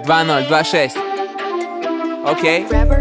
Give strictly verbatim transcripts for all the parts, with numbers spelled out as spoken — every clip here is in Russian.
два ноль два шесть. Окей.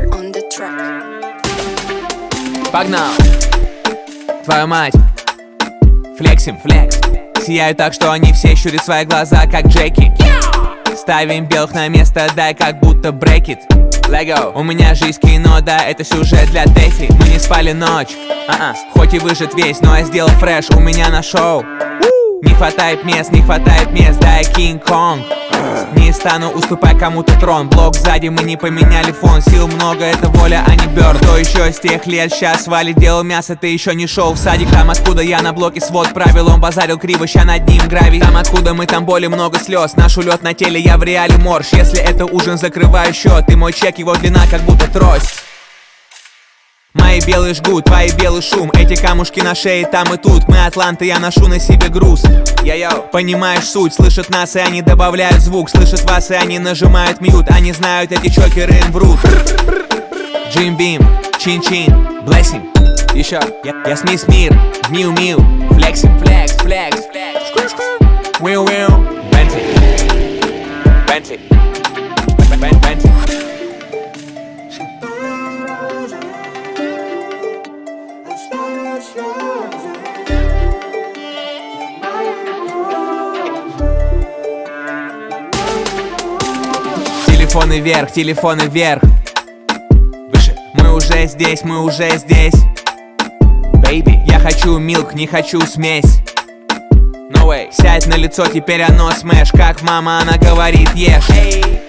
Погнал. Твою мать. Флексим, флекс. Сияю так, что они все щурят свои глаза, как Джеки. Ставим белых на место, дай как будто брекет. Лего, у меня жизнь кино, да, это сюжет для Тэфи. Мы не спали ночь, а-а. Хоть и выжат весь, но я сделал фреш у меня на шоу. Не хватает мест, не хватает мест, да, я Кинг-Конг. Не стану уступать кому-то трон. Блок сзади, мы не поменяли фон. Сил много, это воля, а не бёрд. То еще с тех лет, сейчас валит, делал мясо. Ты еще не шел в садик, там откуда я на блоке свод правил. Он базарил криво, ща над ним гравий. Там откуда мы, там боли, много слез. Наш улет на теле, я в реале морж. Если это ужин, закрываю счет. И мой чек, его длина, как будто трость. Мои белые жгут, твои белый шум. Эти камушки на шее там и тут. Мы атланты, я ношу на себе груз. Йо-йо, понимаешь суть, слышат нас и они добавляют звук. Слышат вас и они нажимают мьют. Они знают, эти чокеры им врут. Джим Бим, чин-чин, блессинг. Еще, я, я смесь мир, миу-миу. Флексим, флекс, флекс, флекс. Уиу-уиу, Бентли, Бентли, Бентли. Телефоны вверх, телефоны вверх. Выше. Мы уже здесь, мы уже здесь. Baby, я хочу милк, не хочу смесь. No way. Сядь на лицо, теперь оно смэш. Как мама, она говорит, ешь. Hey.